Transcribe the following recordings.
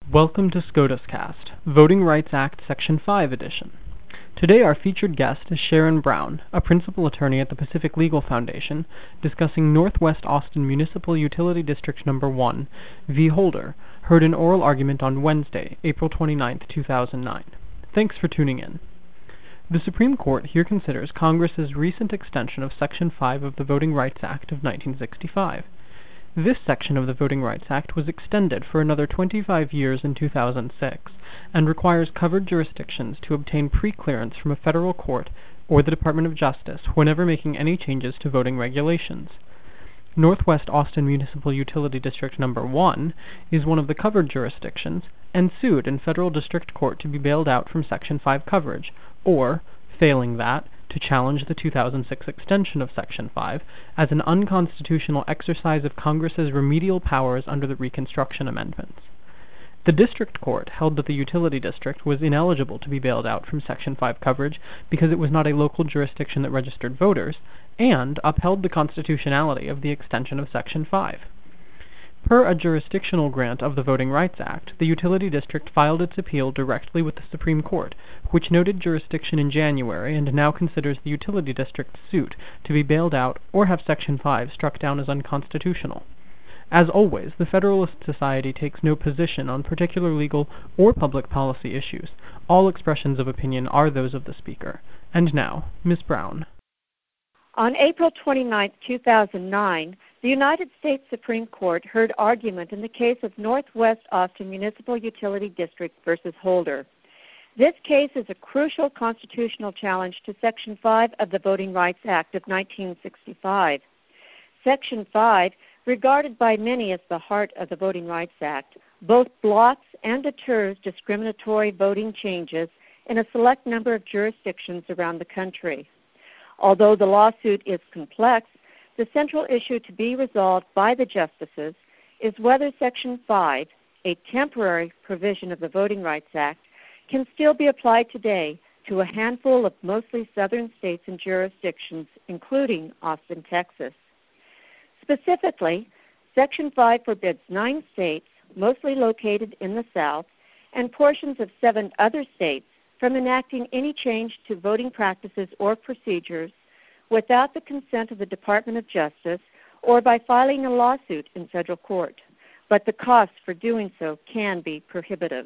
Welcome to SCOTUS Cast, Voting Rights Act Section 5 edition. Today our featured guest is Sharon Brown, a principal attorney at the Pacific Legal Foundation, discussing Northwest Austin Municipal Utility District No. 1 v. Holder, heard in oral argument on Wednesday, April 29, 2009. Thanks for tuning in. The Supreme Court here considers Congress's recent extension of Section 5 of the Voting Rights Act of 1965. This section of the Voting Rights Act was extended for another 25 years in 2006 and requires covered jurisdictions to obtain pre-clearance from a federal court or the Department of Justice whenever making any changes to voting regulations. Northwest Austin Municipal Utility District No. 1 is one of the covered jurisdictions and sued in federal district court to be bailed out from Section 5 coverage, or, failing that, to challenge the 2006 extension of Section 5 as an unconstitutional exercise of Congress's remedial powers under the Reconstruction Amendments. The district court held that the utility district was ineligible to be bailed out from Section 5 coverage because it was not a local jurisdiction that registered voters, and upheld the constitutionality of the extension of Section 5. Per a jurisdictional grant of the Voting Rights Act, the utility district filed its appeal directly with the Supreme Court, which noted jurisdiction in January and now considers the utility district's suit to be bailed out or have Section 5 struck down as unconstitutional. As always, the Federalist Society takes no position on particular legal or public policy issues. All expressions of opinion are those of the speaker. And now, Ms. Brown. On April 29, 2009, the United States Supreme Court heard argument in the case of Northwest Austin Municipal Utility District versus Holder. This case is a crucial constitutional challenge to Section 5 of the Voting Rights Act of 1965. Section 5, regarded by many as the heart of the Voting Rights Act, both blocks and deters discriminatory voting changes in a select number of jurisdictions around the country. Although the lawsuit is complex, the central issue to be resolved by the justices is whether Section 5, a temporary provision of the Voting Rights Act, can still be applied today to a handful of mostly southern states and jurisdictions, including Austin, Texas. Specifically, Section 5 forbids 9 states, mostly located in the South, and portions of 7 other states from enacting any change to voting practices or procedures without the consent of the Department of Justice or by filing a lawsuit in federal court, but the costs for doing so can be prohibitive.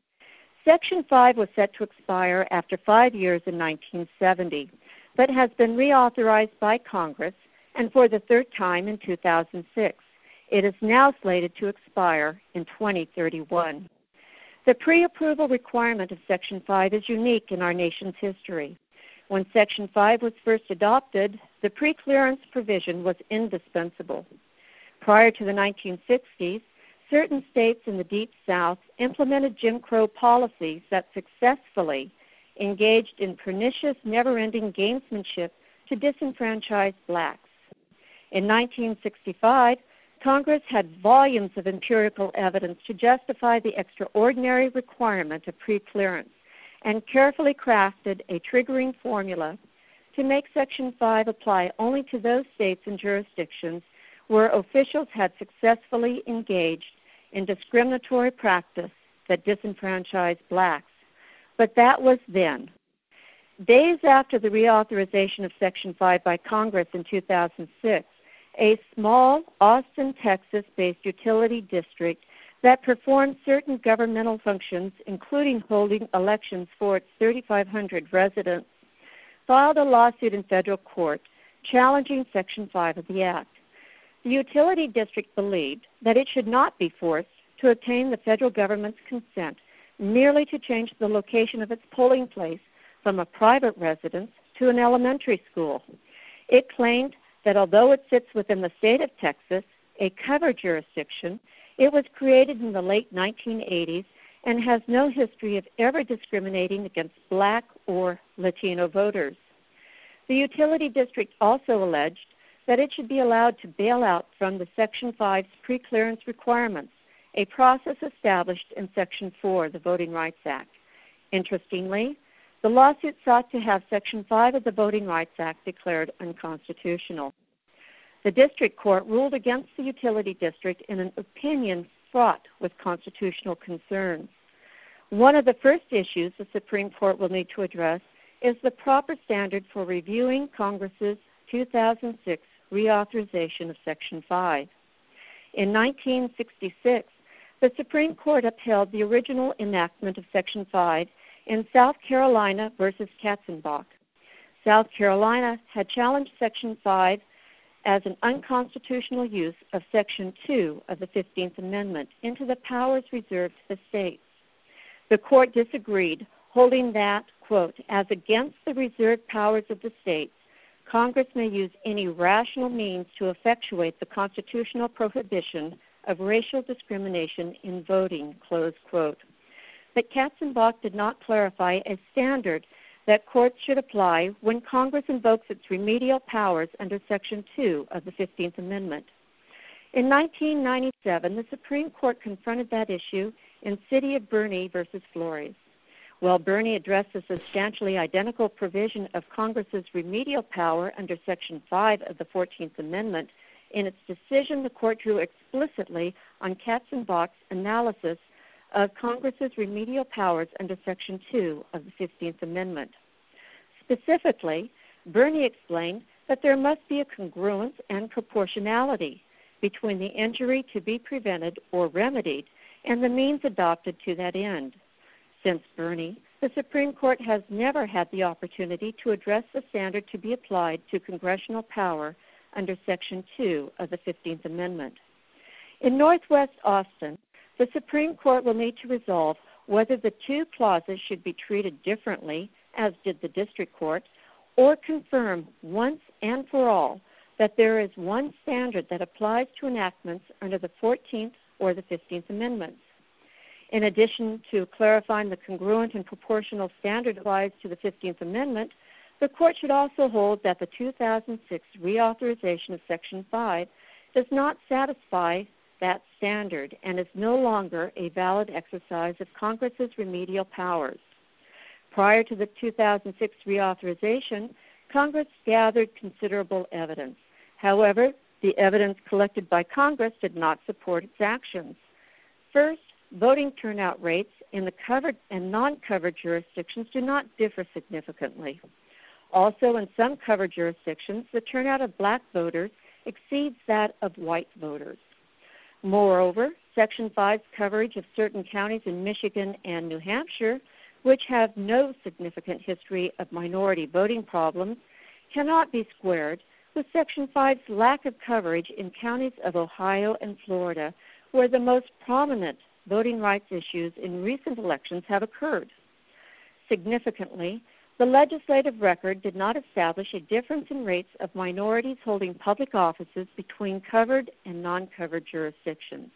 Section 5 was set to expire after 5 years in 1970, but has been reauthorized by Congress and for the third time in 2006. It is now slated to expire in 2031. The pre-approval requirement of Section 5 is unique in our nation's history. When Section 5 was first adopted, the pre-clearance provision was indispensable. Prior to the 1960s, certain states in the Deep South implemented Jim Crow policies that successfully engaged in pernicious, never-ending gamesmanship to disenfranchise blacks. In 1965, Congress had volumes of empirical evidence to justify the extraordinary requirement of pre-clearance and carefully crafted a triggering formula to make Section 5 apply only to those states and jurisdictions where officials had successfully engaged in discriminatory practice that disenfranchised blacks. But that was then. Days after the reauthorization of Section 5 by Congress in 2006, a small Austin, Texas-based utility district that performed certain governmental functions, including holding elections for its 3,500 residents, filed a lawsuit in federal court challenging Section 5 of the Act. The utility district believed that it should not be forced to obtain the federal government's consent merely to change the location of its polling place from a private residence to an elementary school. It claimed that although it sits within the state of Texas, a covered jurisdiction, it was created in the late 1980s and has no history of ever discriminating against black or Latino voters. The utility district also alleged that it should be allowed to bail out from the Section 5's pre-clearance requirements, a process established in Section 4 of the Voting Rights Act. Interestingly, the lawsuit sought to have Section 5 of the Voting Rights Act declared unconstitutional. The district court ruled against the utility district in an opinion fraught with constitutional concerns. One of the first issues the Supreme Court will need to address is the proper standard for reviewing Congress's 2006 reauthorization of Section 5. In 1966, the Supreme Court upheld the original enactment of Section 5 in South Carolina versus Katzenbach. South Carolina had challenged Section 5 as an unconstitutional use of Section 2 of the 15th Amendment into the powers reserved to the states. The court disagreed, holding that, quote, as against the reserved powers of the states, Congress may use any rational means to effectuate the constitutional prohibition of racial discrimination in voting, close quote. But Katzenbach did not clarify a standard that courts should apply when Congress invokes its remedial powers under Section 2 of the 15th Amendment. In 1997, the Supreme Court confronted that issue in City of Burney versus Flores. While Burney addressed a substantially identical provision of Congress's remedial power under Section 5 of the 14th Amendment, in its decision the court drew explicitly on Katzenbach's analysis of Congress's remedial powers under Section 2 of the 15th Amendment. Specifically, Burney explained that there must be a congruence and proportionality between the injury to be prevented or remedied and the means adopted to that end. Since Burney, the Supreme Court has never had the opportunity to address the standard to be applied to congressional power under Section 2 of the 15th Amendment. In Northwest Austin, the Supreme Court will need to resolve whether the two clauses should be treated differently, as did the District Court, or confirm once and for all that there is one standard that applies to enactments under the 14th or the 15th Amendments. In addition to clarifying the congruent and proportional standard applies to the 15th Amendment, the Court should also hold that the 2006 reauthorization of Section 5 does not satisfy that standard and is no longer a valid exercise of Congress's remedial powers. Prior to the 2006 reauthorization, Congress gathered considerable evidence. However, the evidence collected by Congress did not support its actions. First, voting turnout rates in the covered and non-covered jurisdictions do not differ significantly. Also, in some covered jurisdictions, the turnout of black voters exceeds that of white voters. Moreover, Section 5's coverage of certain counties in Michigan and New Hampshire, which have no significant history of minority voting problems, cannot be squared with Section 5's lack of coverage in counties of Ohio and Florida, where the most prominent voting rights issues in recent elections have occurred. Significantly, the legislative record did not establish a difference in rates of minorities holding public offices between covered and non-covered jurisdictions.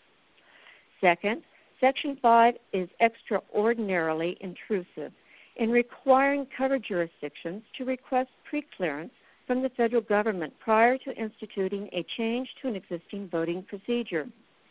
Second, Section 5 is extraordinarily intrusive in requiring covered jurisdictions to request preclearance from the federal government prior to instituting a change to an existing voting procedure.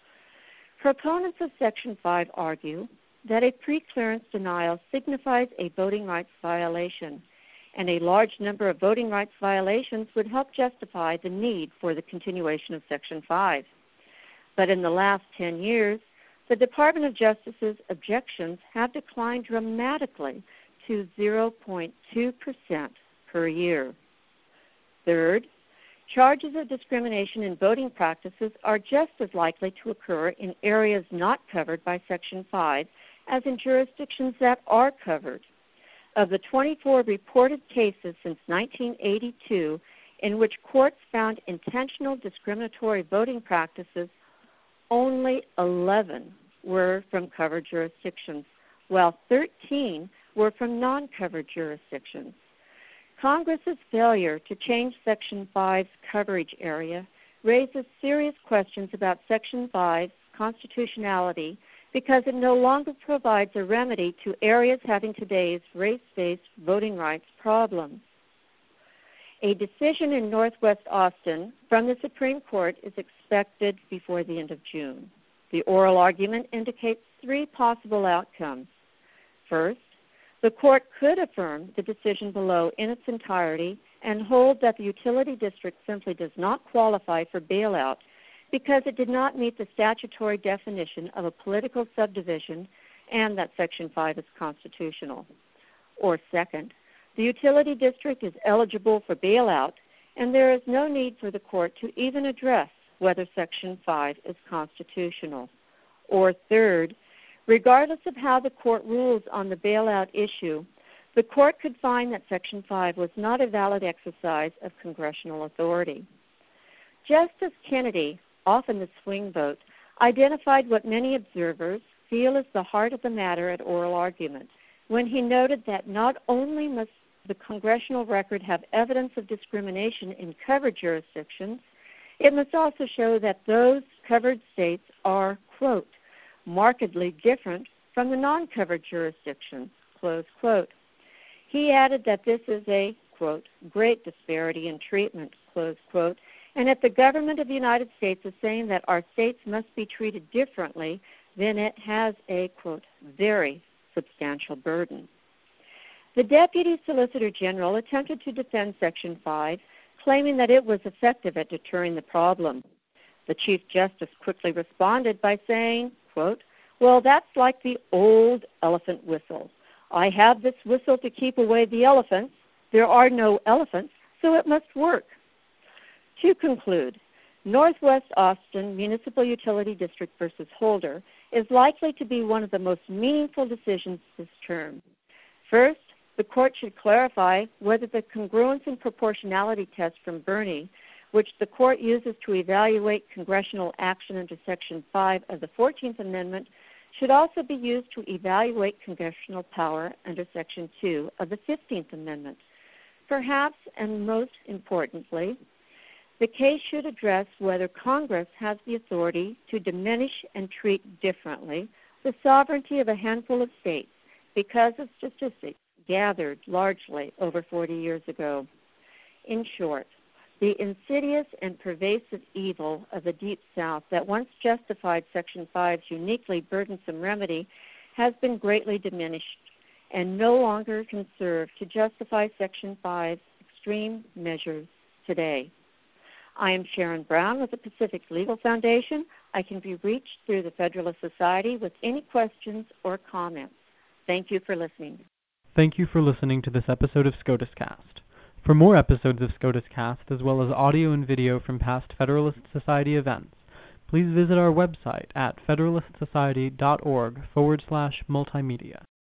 Proponents of Section 5 argue that a preclearance denial signifies a voting rights violation, and a large number of voting rights violations would help justify the need for the continuation of Section 5. But in the last 10 years, the Department of Justice's objections have declined dramatically to 0.2% per year. Third, charges of discrimination in voting practices are just as likely to occur in areas not covered by Section 5 as in jurisdictions that are covered. Of the 24 reported cases since 1982 in which courts found intentional discriminatory voting practices, only 11 were from covered jurisdictions, while 13 were from non-covered jurisdictions. Congress's failure to change Section 5's coverage area raises serious questions about Section 5's constitutionality because it no longer provides a remedy to areas having today's race-based voting rights problems. A decision in Northwest Austin from the Supreme Court is expected before the end of June. The oral argument indicates three possible outcomes. First, the court could affirm the decision below in its entirety and hold that the utility district simply does not qualify for bailout because it did not meet the statutory definition of a political subdivision and that Section 5 is constitutional. Or second, the utility district is eligible for bailout, and there is no need for the court to even address whether Section 5 is constitutional. Or third, regardless of how the court rules on the bailout issue, the court could find that Section 5 was not a valid exercise of congressional authority. Justice Kennedy, often the swing vote, identified what many observers feel is the heart of the matter at oral argument when he noted that not only must the congressional record have evidence of discrimination in covered jurisdictions, it must also show that those covered states are, quote, markedly different from the non-covered jurisdictions, close quote. He added that this is a, quote, great disparity in treatment, close quote, and that the government of the United States is saying that our states must be treated differently, then it has a, quote, very substantial burden. The Deputy Solicitor General attempted to defend Section 5, claiming that it was effective at deterring the problem. The Chief Justice quickly responded by saying, quote, well, that's like the old elephant whistle. I have this whistle to keep away the elephants. There are no elephants, so it must work. To conclude, Northwest Austin Municipal Utility District versus Holder is likely to be one of the most meaningful decisions this term. First, the court should clarify whether the congruence and proportionality test from Bernie, which the court uses to evaluate congressional action under Section 5 of the 14th Amendment, should also be used to evaluate congressional power under Section 2 of the 15th Amendment. Perhaps, and most importantly, the case should address whether Congress has the authority to diminish and treat differently the sovereignty of a handful of states because of statistics gathered largely over 40 years ago. In short, the insidious and pervasive evil of the Deep South that once justified Section 5's uniquely burdensome remedy has been greatly diminished and no longer can serve to justify Section 5's extreme measures today. I am Sharon Brown with the Pacific Legal Foundation. I can be reached through the Federalist Society with any questions or comments. Thank you for listening. Thank you for listening to this episode of SCOTUS Cast. For more episodes of SCOTUS Cast, as well as audio and video from past Federalist Society events, please visit our website at federalistsociety.org/multimedia.